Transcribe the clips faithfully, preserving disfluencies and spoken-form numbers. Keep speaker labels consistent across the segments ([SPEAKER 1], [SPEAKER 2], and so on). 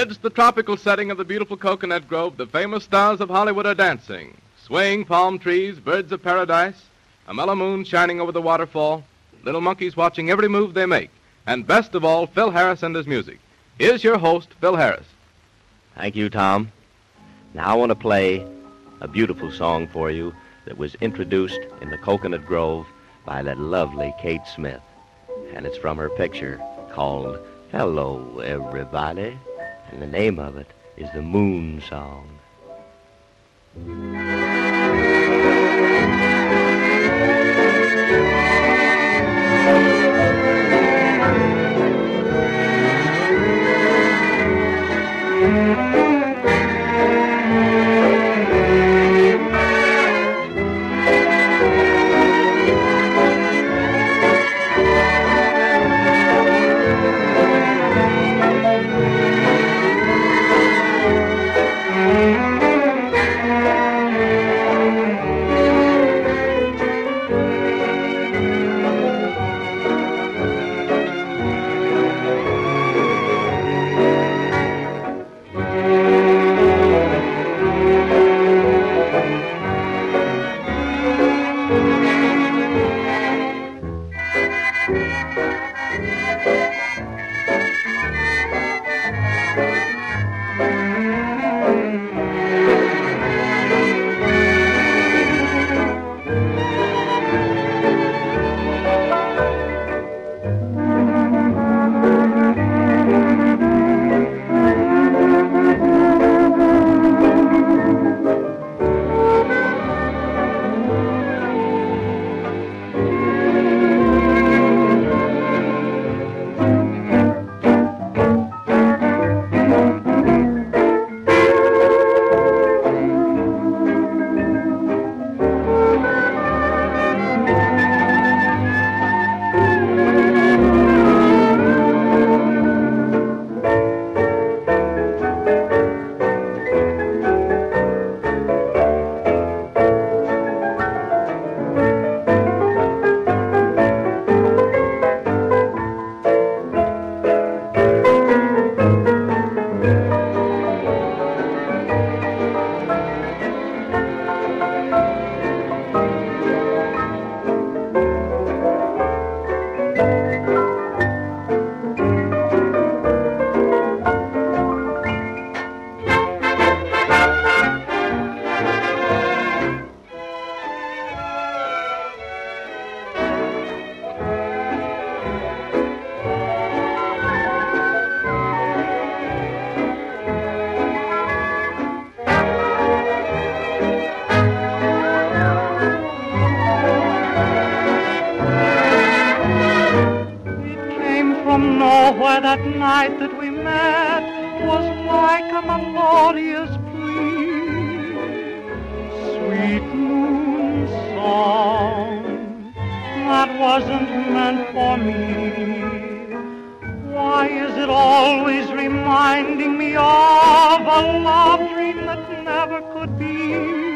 [SPEAKER 1] Amidst the tropical setting of the beautiful coconut grove, the famous stars of Hollywood are dancing. Swaying palm trees, birds of paradise, a mellow moon shining over the waterfall, little monkeys watching every move they make, and best of all, Phil Harris and his music. Here's your host, Phil Harris.
[SPEAKER 2] Thank you, Tom. Now I want to play a beautiful song for you that was introduced in the Coconut Grove by that lovely Kate Smith. And it's from her picture called Hello, Everybody. And the name of it is the Moon Song.
[SPEAKER 3] Where that night that we met was like a melodious plea, sweet moon song that wasn't meant for me. Why is it always reminding me of a love dream that never could be?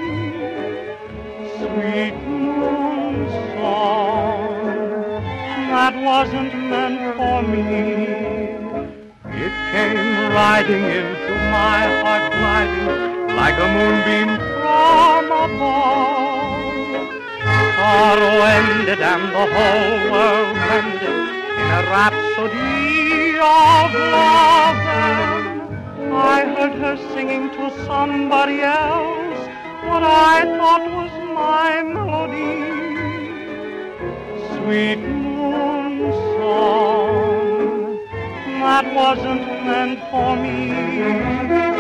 [SPEAKER 3] Sweet moon song that wasn't meant for me. It came riding into my heart, gliding like a moonbeam from above. Sorrow ended and the whole world ended in a rhapsody of love. And I heard her singing to somebody else what I thought was my melody. Sweet moon song that wasn't meant for me.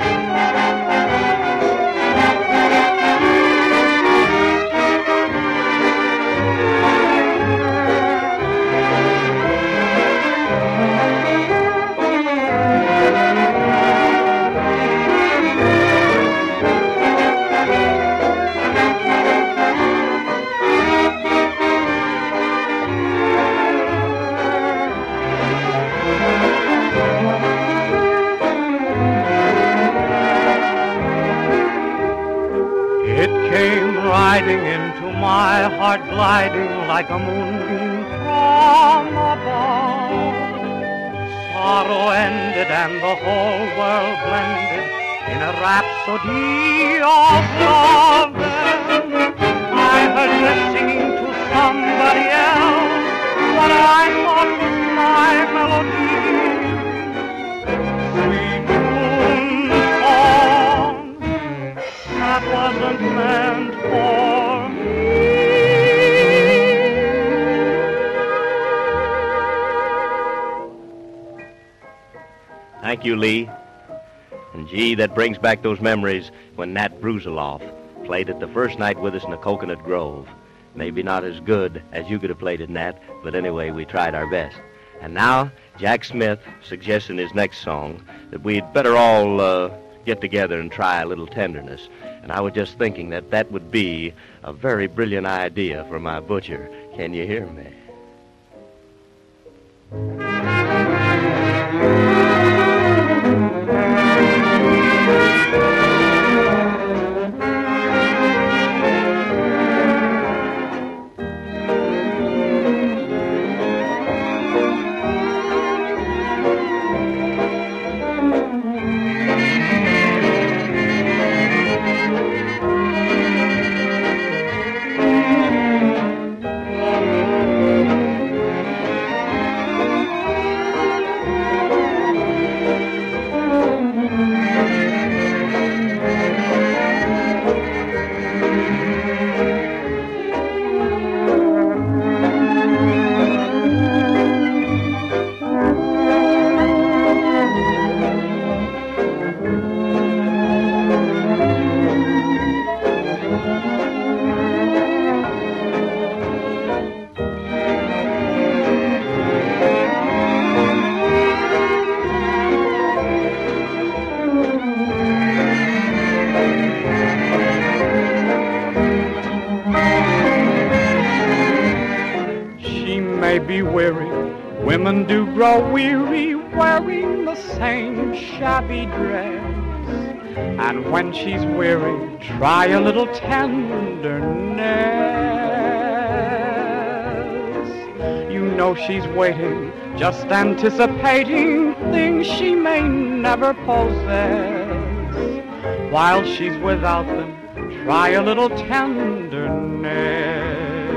[SPEAKER 3] Riding into my heart, gliding like a moonbeam from above. sorrow ended and the whole world blended in a rhapsody of love. Then I heard her singing to somebody else what I thought was my melody. Sweet moon song that wasn't meant for me.
[SPEAKER 2] Thank you, Lee. And gee, that brings back those memories when Nat Brusiloff played it the first night with us in the Coconut Grove. Maybe not as good as you could have played it, Nat, but anyway, we tried our best. And now, Jack Smith suggests in his next song that we'd better all uh, get together and try a little tenderness. And I was just thinking that that would be a very brilliant idea for my butcher. Can you hear me?
[SPEAKER 3] Be weary, women do grow weary wearing the same shabby dress. And when she's weary, try a little tenderness. You know she's waiting, just anticipating things she may never possess. While she's without them, try a little tenderness.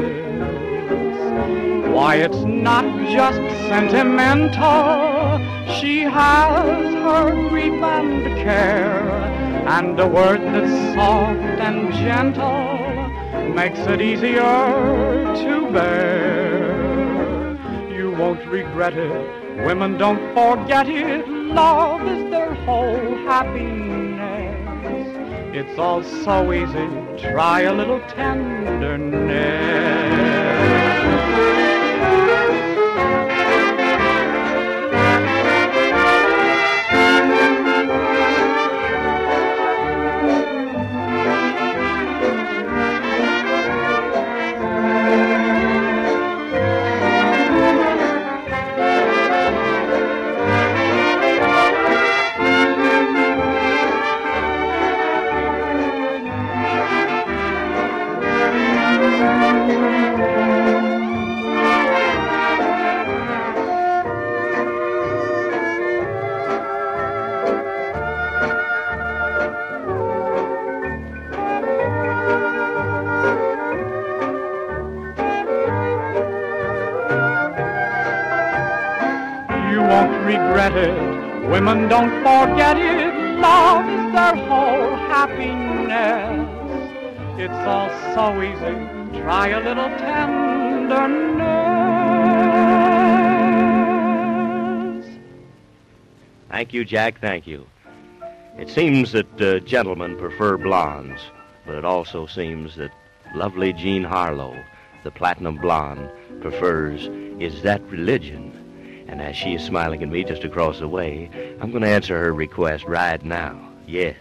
[SPEAKER 3] Why, it's not just sentimental. She has her grief and care, and a word that's soft and gentle makes it easier to bear. You won't regret it. Women don't forget it. Love is their whole happiness. It's all so easy. Try a little tenderness. Regret it. Women don't forget it. Love is their whole happiness. It's all so easy. Try a little tenderness.
[SPEAKER 2] Thank you, Jack. Thank you. It seems that uh, gentlemen prefer blondes, but it also seems that lovely Jean Harlow, the platinum blonde, prefers Is That Religion? And as she is smiling at me just across the way, I'm going to answer her request right now. Yes.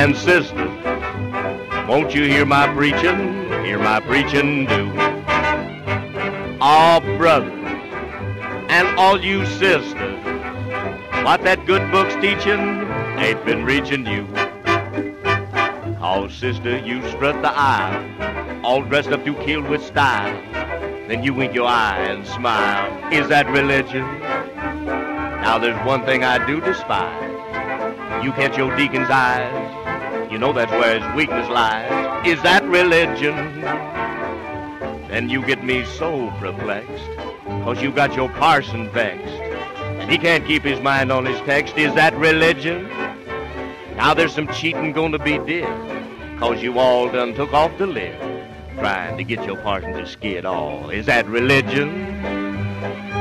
[SPEAKER 2] and sisters, won't you hear my preaching, hear my preaching do? All brothers and all you sisters, what that good book's teaching ain't been reaching you. Oh, sister, you strut the aisle, all dressed up to kill with style. Then you wink your eye and smile. Is that religion? Now there's one thing I do despise. You catch your deacon's eyes, you know that's where his weakness lies. Is that religion? Then you get me so perplexed, 'cause you got your parson vexed, and he can't keep his mind on his text. Is that religion? Now there's some cheating gonna be did, 'cause you all done took off the lid, trying to get your parson to skid all. Is that religion?